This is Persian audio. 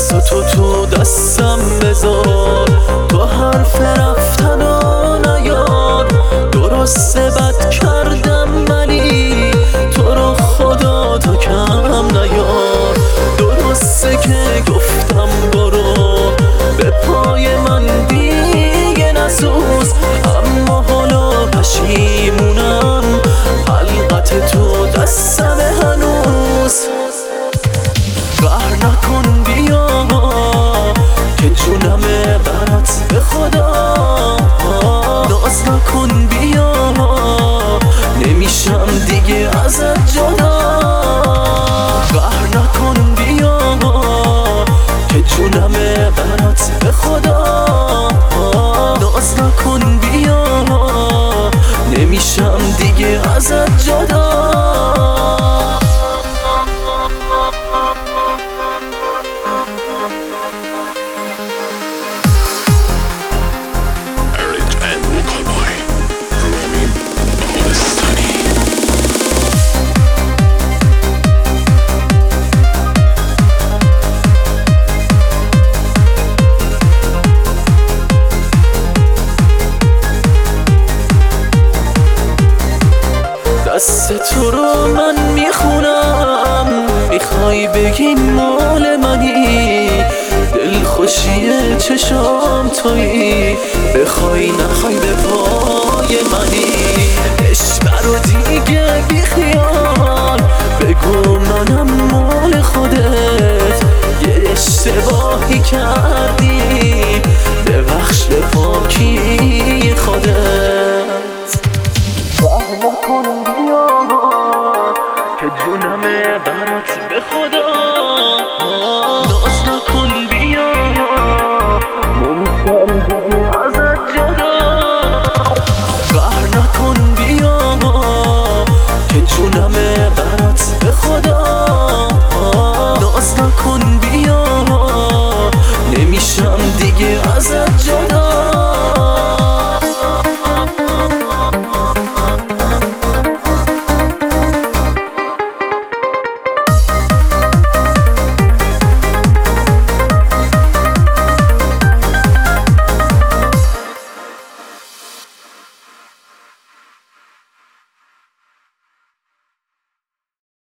دستاتو تو دستم بذار، تو حرف رفتنو نیار. درسته بد کردم ولی تو رو خدا تو کم نیار. درسته که گفتم برو به پای من دیگه نسوز، اما حالا پشیمونم حلقت تو دستم هنوز. قهر نکن بیا که جونمه برات به خدا. ناز نکن بیا نمیشم دیگه ازت جدا. قهر نکن بیا که جونمه برات به خدا. ناز نکن بیا نمیشم دیگه ازت جدا. دست تو رو من میخونم، میخوای بگی مال منی. دلخوشی چشام تویی، بخوای نخوای به پای منی. عشق رو دیگه بیخیال، بگو منم مال خودت. یه اشتباهی کردی ببخش به پاکی خودت. نکن بیا که جونمه برات به خدا. ناز نکن بیا ممکن دیگه ازت جدا. قهر نکن بیا که جونمه برات به خدا. ناز نکن